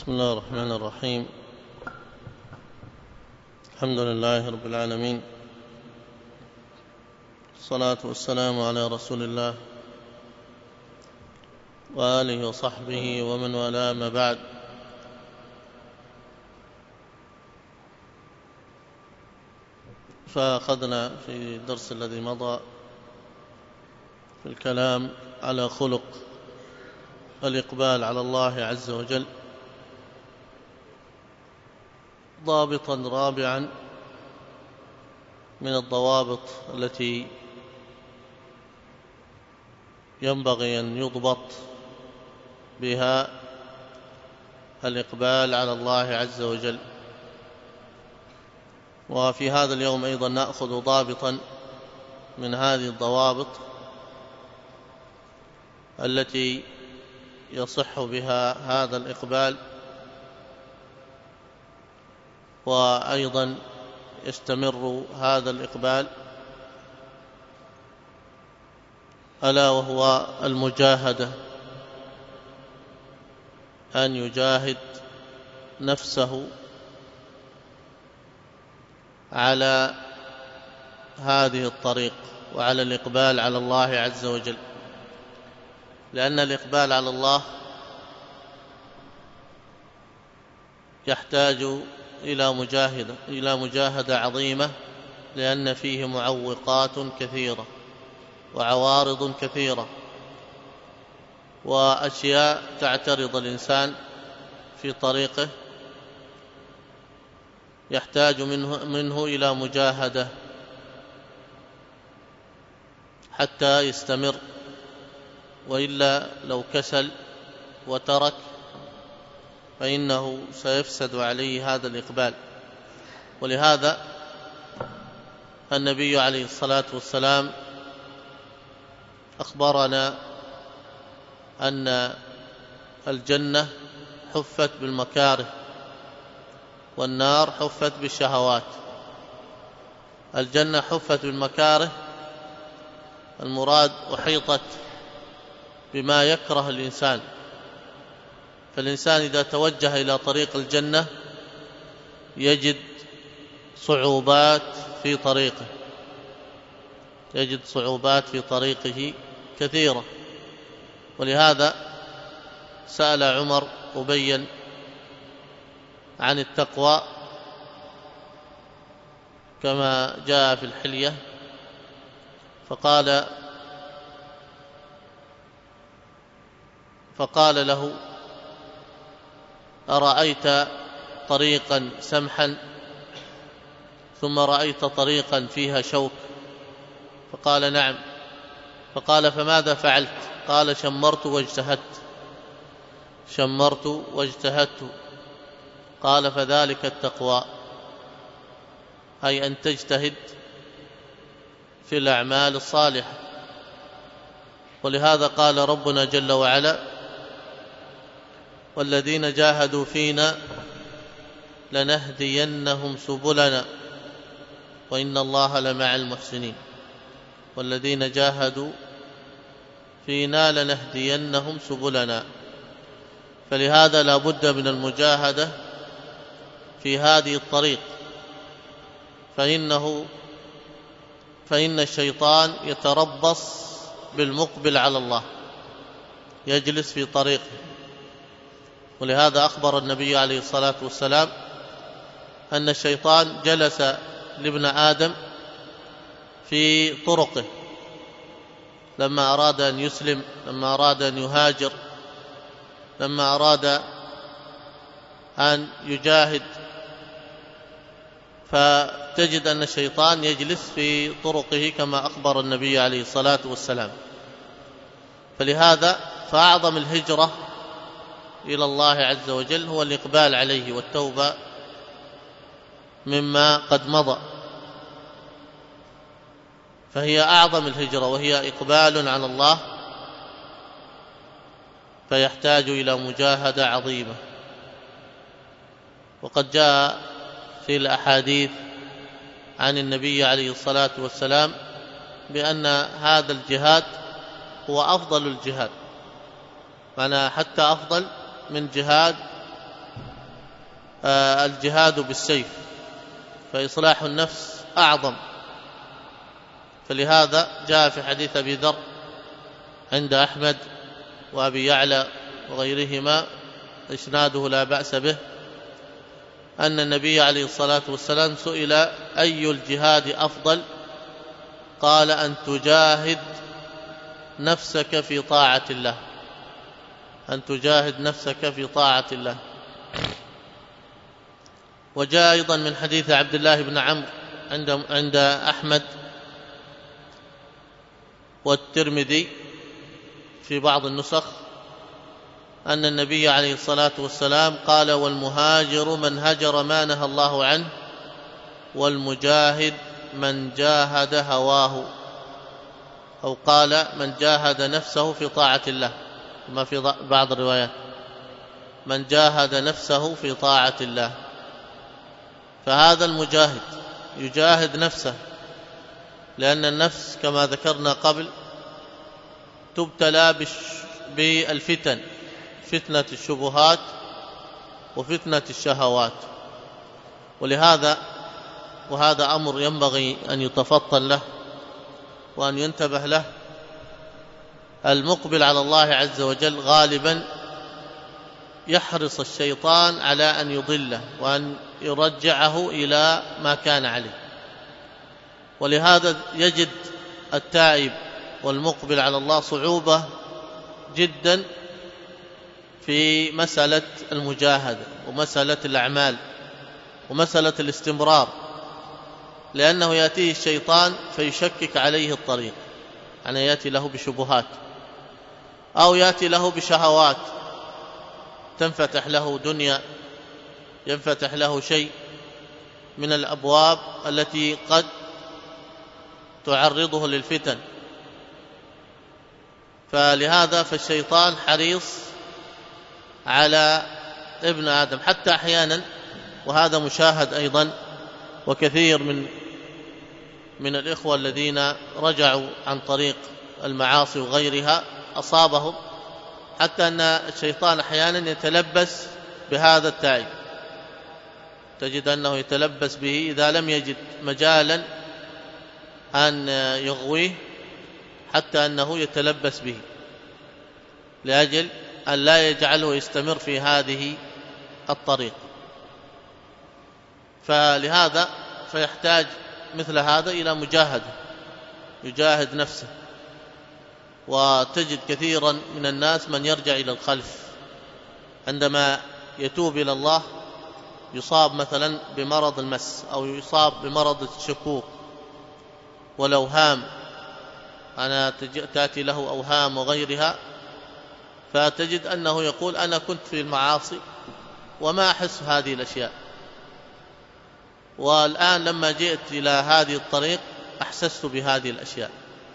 بسم الله الرحمن الرحيم. الحمد لله رب العالمين، الصلاة والسلام على رسول الله وآله وصحبه ومن والاه، ما بعد. فأخذنا في الدرس الذي مضى في الكلام على خلق الإقبال على الله عز وجل، ضابطا رابعا من الضوابط التي ينبغي أن يضبط بها الإقبال على الله عز وجل. وفي هذا اليوم أيضا نأخذ ضابطا من هذه الضوابط التي يصح بها هذا الإقبال، وأيضا يستمر هذا الإقبال، ألا وهو المجاهدة، أن يجاهد نفسه على هذه الطريق وعلى الإقبال على الله عز وجل، لأن الإقبال على الله يحتاج إلى مجاهدة عظيمة، لأن فيه معوقات كثيرة وعوارض كثيرة وأشياء تعترض الإنسان في طريقه، يحتاج منه إلى مجاهدة حتى يستمر، وإلا لو كسل وترك فإنه سيفسد عليه هذا الإقبال. ولهذا النبي عليه الصلاة والسلام أخبرنا أن الجنة حفت بالمكاره والنار حفت بالشهوات. الجنة حفت بالمكاره، المراد أحيطت بما يكره الإنسان، فالإنسان إذا توجه إلى طريق الجنة يجد صعوبات في طريقه كثيرة. ولهذا سأل عمر أبي عن التقوى كما جاء في الحلية، فقال له: أرأيت طريقا سمحا ثم رأيت طريقا فيها شوك؟ فقال: نعم. فقال: فماذا فعلت؟ قال: شمرت واجتهدت. قال: فذلك التقوى، أي أن تجتهد في الأعمال الصالحة. ولهذا قال ربنا جل وعلا: والذين جاهدوا فينا لنهدينهم سبلنا وإن الله لمع المحسنين. والذين جاهدوا فينا لنهدينهم سبلنا. فلهذا لا بد من المجاهدة في هذه الطريق، فإن الشيطان يتربص بالمقبل على الله، يجلس في طريقه. ولهذا أخبر النبي عليه الصلاة والسلام أن الشيطان جلس لابن آدم في طرقه لما أراد أن يسلم، لما أراد أن يهاجر، لما أراد أن يجاهد، فتجد أن الشيطان يجلس في طرقه كما أخبر النبي عليه الصلاة والسلام. فلهذا فأعظم الهجرة إلى الله عز وجل هو الإقبال عليه والتوبة مما قد مضى، فهي أعظم الهجرة، وهي إقبال على الله، فيحتاج إلى مجاهدة عظيمة. وقد جاء في الأحاديث عن النبي عليه الصلاة والسلام بأن هذا الجهاد هو أفضل الجهاد، معنى حتى أفضل من جهاد الجهاد بالسيف، فإصلاح النفس أعظم. فلهذا جاء في حديث أبي ذر عند أحمد وأبي يعلى وغيرهما إسناده لا بأس به، أن النبي عليه الصلاة والسلام سئل أي الجهاد أفضل؟ قال أن تجاهد نفسك في طاعة الله، أن تجاهد نفسك في طاعة الله. وجاء أيضا من حديث عبد الله بن عمرو عند أحمد والترمذي في بعض النسخ أن النبي عليه الصلاة والسلام قال: والمهاجر من هجر ما نهى الله عنه، والمجاهد من جاهد هواه، أو قال من جاهد نفسه في طاعة الله، ما في بعض الروايات من جاهد نفسه في طاعة الله. فهذا المجاهد يجاهد نفسه، لأن النفس كما ذكرنا قبل تبتلى بالفتن، فتنة الشبهات وفتنة الشهوات. ولهذا وهذا أمر ينبغي أن يتفطن له وأن ينتبه له، المقبل على الله عز وجل غالبا يحرص الشيطان على أن يضله وأن يرجعه إلى ما كان عليه. ولهذا يجد التائب والمقبل على الله صعوبة جدا في مسألة المجاهدة ومسألة الأعمال ومسألة الاستمرار، لأنه يأتيه الشيطان فيشكك عليه الطريق، يعني يأتي له بشبهات أو يأتي له بشهوات، تنفتح له دنيا، ينفتح له شيء من الأبواب التي قد تعرضه للفتن. فلهذا فالشيطان حريص على ابن آدم، حتى أحيانا، وهذا مشاهد أيضا، وكثير من الإخوة الذين رجعوا عن طريق المعاصي وغيرها أصابهم، حتى أن الشيطان أحيانا يتلبس بهذا التائب، تجد أنه يتلبس به إذا لم يجد مجالا أن يغويه، حتى أنه يتلبس به لأجل أن لا يجعله يستمر في هذه الطريق. فلهذا فيحتاج مثل هذا إلى مجاهدة، يجاهد نفسه. وتجد كثيرا من الناس من يرجع إلى الخلف عندما يتوب إلى الله، يصاب مثلا بمرض المس أو يصاب بمرض الشكوك والأوهام، أنا تأتي له أوهام وغيرها، فتجد أنه يقول أنا كنت في المعاصي وما أحس هذه الأشياء، والآن لما جئت إلى هذه الطريق أحسست بهذه الأشياء.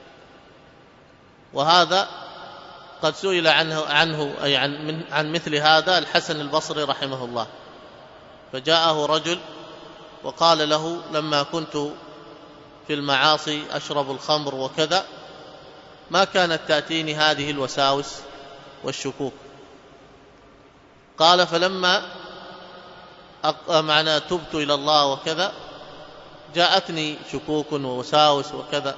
وهذا قد سئل عنه أي عن مثل هذا الحسن البصري رحمه الله، فجاءه رجل وقال له: لما كنت في المعاصي أشرب الخمر وكذا، ما كانت تأتيني هذه الوساوس والشكوك. قال: فلما تبت إلى الله وكذا جاءتني شكوك ووساوس وكذا.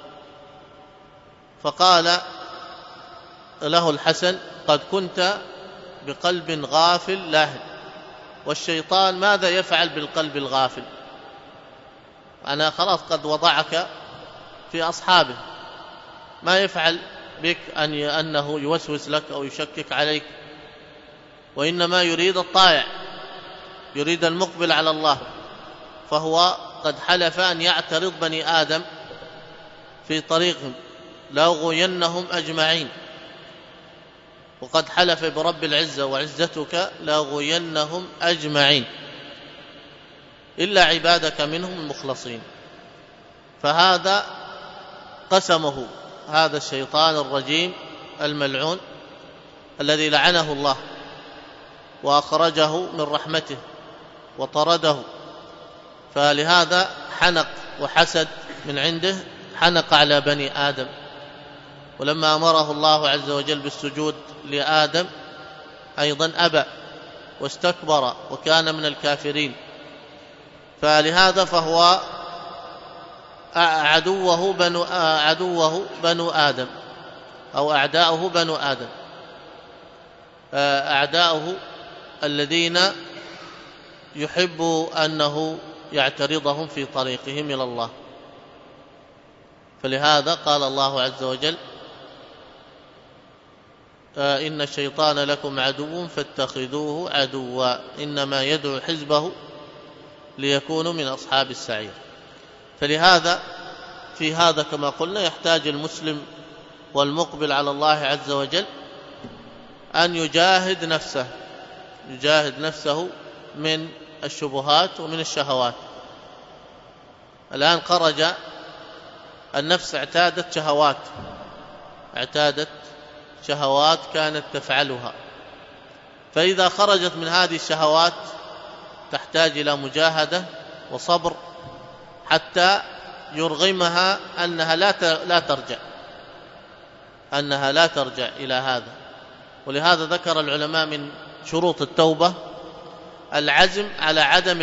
فقال له الحسن: قد كنت بقلب غافل لاهٍ، والشيطان ماذا يفعل بالقلب الغافل؟ أنا خلاص قد وضعك في أصحابه، ما يفعل بك أنه يوسوس لك أو يشكك عليك، وإنما يريد الطائع، يريد المقبل على الله. فهو قد حلف أن يعترض بني آدم في طريقهم لأغوينهم أجمعين، وقد حلف برب العزة وعزتك لأغوينهم أجمعين إلا عبادك منهم المخلصين. فهذا قسمه هذا الشيطان الرجيم الملعون الذي لعنه الله وأخرجه من رحمته وطرده. فلهذا حنق وحسد من عنده، حنق على بني آدم. ولما أمره الله عز وجل بالسجود لآدم أيضا أبى، واستكبر وكان من الكافرين، فلهذا فهو عدوه بنو آدم، أو أعداؤه بنو آدم، أعداؤه الذين يحب أنه يعترضهم في طريقهم إلى الله. فلهذا قال الله عز وجل: إن الشيطان لكم عدو فاتخذوه عدوا إنما يدعو حزبه ليكونوا من أصحاب السعير. فلهذا في هذا كما قلنا يحتاج المسلم والمقبل على الله عز وجل أن يجاهد نفسه من الشبهات ومن الشهوات. الآن خرج النفس اعتادت شهوات كانت تفعلها، فإذا خرجت من هذه الشهوات تحتاج إلى مجاهدة وصبر حتى يرغمها أنها لا ترجع إلى هذا. ولهذا ذكر العلماء من شروط التوبة العزم على عدم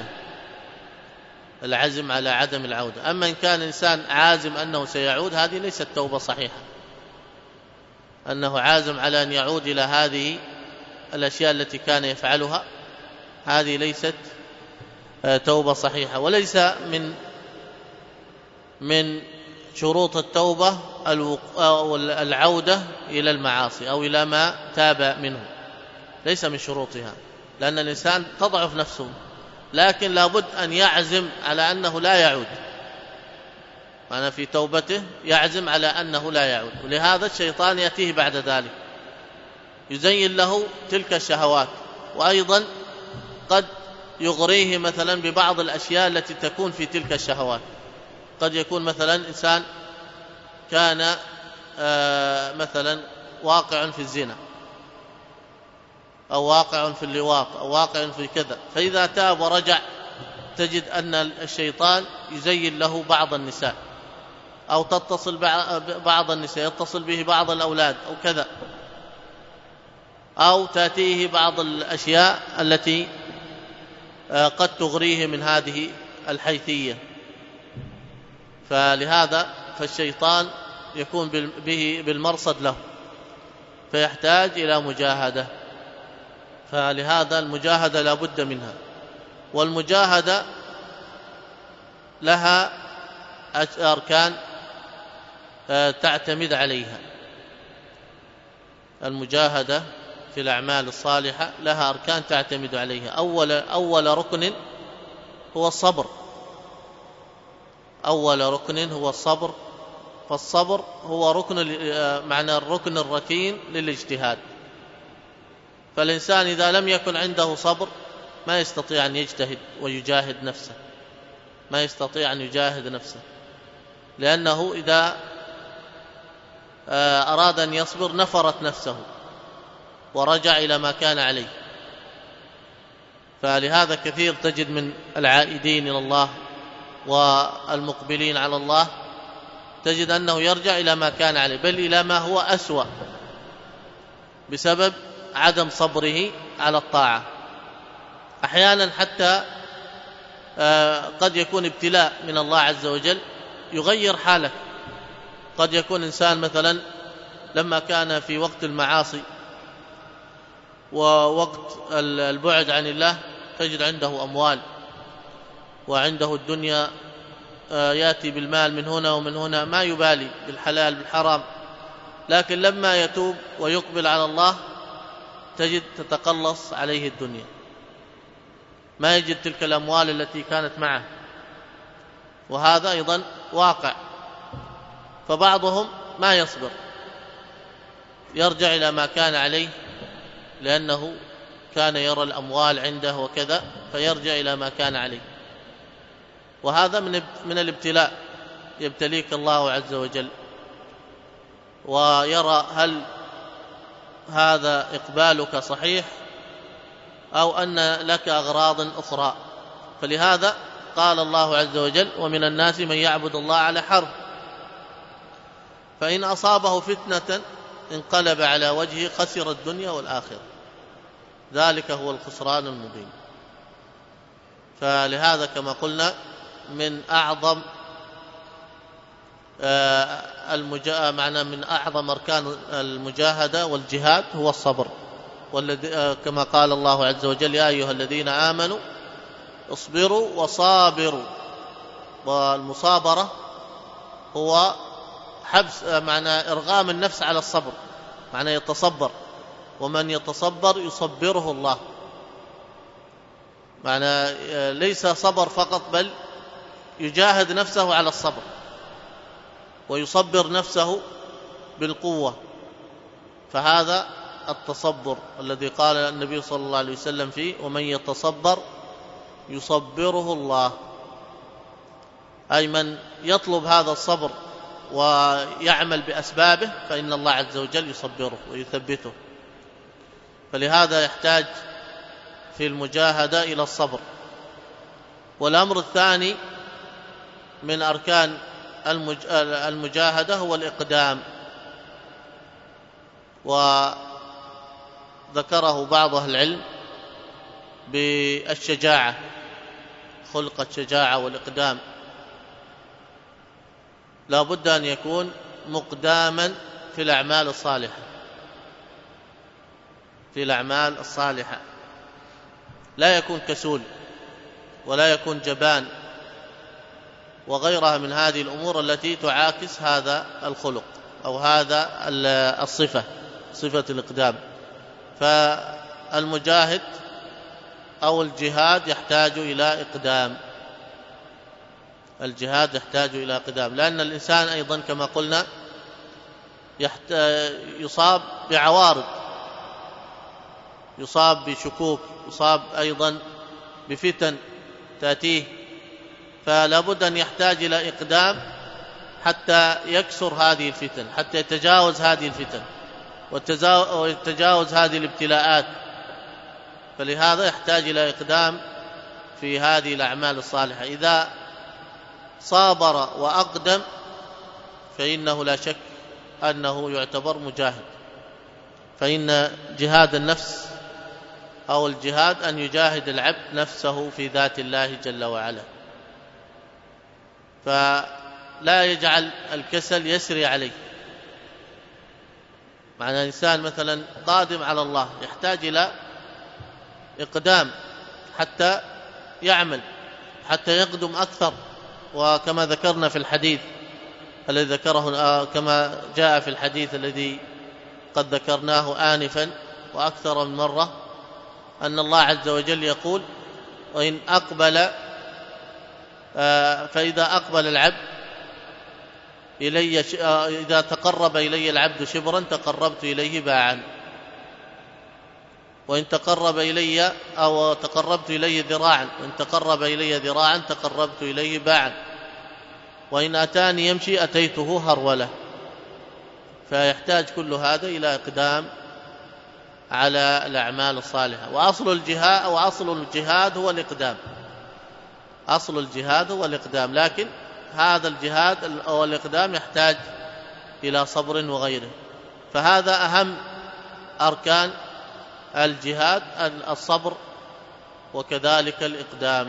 العودة. أما إن كان الإنسان عازم أنه سيعود، هذه ليست توبة صحيحة. أنه عازم على أن يعود إلى هذه الأشياء التي كان يفعلها، هذه ليست توبة صحيحة. وليس من شروط التوبة العودة إلى المعاصي أو إلى ما تاب منه، ليس من شروطها، لأن الإنسان تضعف نفسه، لكن لابد أن يعزم على أنه لا يعود. أنا في توبته يعزم على أنه لا يعود. ولهذا الشيطان يأتيه بعد ذلك يزين له تلك الشهوات، وأيضا قد يغريه مثلا ببعض الأشياء التي تكون في تلك الشهوات. قد يكون مثلا إنسان كان مثلا واقع في الزنا، أو واقع في اللواط، أو واقع في كذا، فإذا تاب ورجع تجد أن الشيطان يزين له بعض النساء، أو تتصل بعض النساء يتصل به بعض الأولاد أو كذا، أو تأتيه بعض الأشياء التي قد تغريه من هذه الحيثية. فلهذا فالشيطان يكون به بالمرصد له، فيحتاج إلى مجاهدة. فلهذا المجاهدة لا بد منها، والمجاهدة لها أركان تعتمد عليها. المجاهدة في الأعمال الصالحة لها أركان تعتمد عليها. أول ركن هو الصبر. فالصبر هو معنى الركن الركين للاجتهاد. فالإنسان إذا لم يكن عنده صبر ما يستطيع أن يجتهد ويجاهد نفسه، لأنه إذا أراد أن يصبر نفرت نفسه ورجع إلى ما كان عليه. فلهذا كثير تجد من العائدين إلى الله والمقبلين على الله تجد أنه يرجع إلى ما كان عليه، بل إلى ما هو أسوأ، بسبب عدم صبره على الطاعة. أحيانا حتى قد يكون ابتلاء من الله عز وجل يغير حالك. قد يكون إنسان مثلا لما كان في وقت المعاصي ووقت البعد عن الله تجد عنده أموال وعنده الدنيا، يأتي بالمال من هنا ومن هنا، ما يبالي بالحلال بالحرام، لكن لما يتوب ويقبل على الله تجد تتقلص عليه الدنيا، ما يجد تلك الأموال التي كانت معه. وهذا أيضا واقع. فبعضهم ما يصبر، يرجع إلى ما كان عليه، لأنه كان يرى الأموال عنده وكذا، فيرجع إلى ما كان عليه. وهذا من الابتلاء، يبتليك الله عز وجل ويرى هل هذا إقبالك صحيح أو أن لك أغراض أخرى. فلهذا قال الله عز وجل: ومن الناس من يعبد الله على حرف، فإن أصابه فتنة انقلب على وجهه خسر الدنيا والآخرة. ذلك هو الخسران المبين. فلهذا كما قلنا من أعظم من أعظم أركان المجاهدة والجهاد هو الصبر، كما قال الله عز وجل: يا أيها الذين آمنوا اصبروا وصابروا. والمصابرة هو حبس إرغام النفس على الصبر، يتصبر، ومن يتصبر يصبره الله. ليس صبر فقط، بل يجاهد نفسه على الصبر ويصبر نفسه بالقوة. فهذا التصبر الذي قال النبي صلى الله عليه وسلم فيه: ومن يتصبر يصبره الله. أي من يطلب هذا الصبر ويعمل بأسبابه فإن الله عز وجل يصبره ويثبته. فلهذا يحتاج في المجاهدة إلى الصبر. والأمر الثاني من أركان المجاهدة هو الإقدام، وذكره بعض أهل العلم بالشجاعة، خلق الشجاعة والإقدام. لا بد أن يكون مقداما في الأعمال الصالحة، لا يكون كسول ولا يكون جبان وغيرها من هذه الأمور التي تعاكس هذا الخلق أو هذا صفة الإقدام. فالمجاهد أو الجهاد يحتاج إلى إقدام، لأن الإنسان أيضا كما قلنا يصاب بعوارض، يصاب بشكوك، يصاب أيضا بفتن تأتيه، فلا بد أن يحتاج إلى إقدام حتى يكسر هذه الفتن، حتى يتجاوز هذه الفتن ويتجاوز هذه الابتلاءات. فلهذا يحتاج إلى إقدام في هذه الأعمال الصالحة. إذا صابر وأقدم فإنه لا شك أنه يعتبر مجاهد. فإن جهاد النفس أو الجهاد أن يجاهد العبد نفسه في ذات الله جل وعلا، فلا يجعل الكسل يسري عليه. الإنسان مثلا قادم على الله يحتاج إلى إقدام حتى يعمل، حتى يقدم أكثر. وكما ذكرنا في الحديث الذي ذكره، كما جاء في الحديث الذي قد ذكرناه آنفا وأكثر من مرة، أن الله عز وجل يقول: وإن أقبل فإذا أقبل العبد إلي إذا تقرب إلي العبد شبرا تقربت إليه باعا، وإن تقرب إلي أو تقربت إليه ذراعا، وإن تقرب إلي ذراعا تقربت إليه باعا، وإن أتاني يمشي أتيته هرولة. فيحتاج كل هذا إلى إقدام على الأعمال الصالحة. وأصل الجهاد هو الإقدام، أصل الجهاد هو الإقدام، لكن هذا الجهاد أو الإقدام يحتاج إلى صبر وغيره. فهذا أهم أركان الجهاد، الصبر وكذلك الإقدام،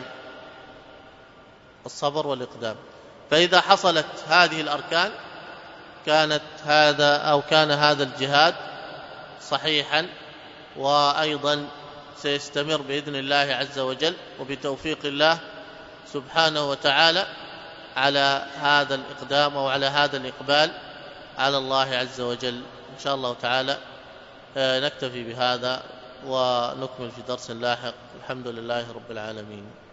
الصبر والإقدام. فإذا حصلت هذه الأركان كان هذا الجهاد صحيحا، وأيضا سيستمر بإذن الله عز وجل وبتوفيق الله سبحانه وتعالى على هذا الإقدام أو على هذا الإقبال على الله عز وجل. إن شاء الله تعالى نكتفي بهذا ونكمل في درس لاحق. الحمد لله رب العالمين.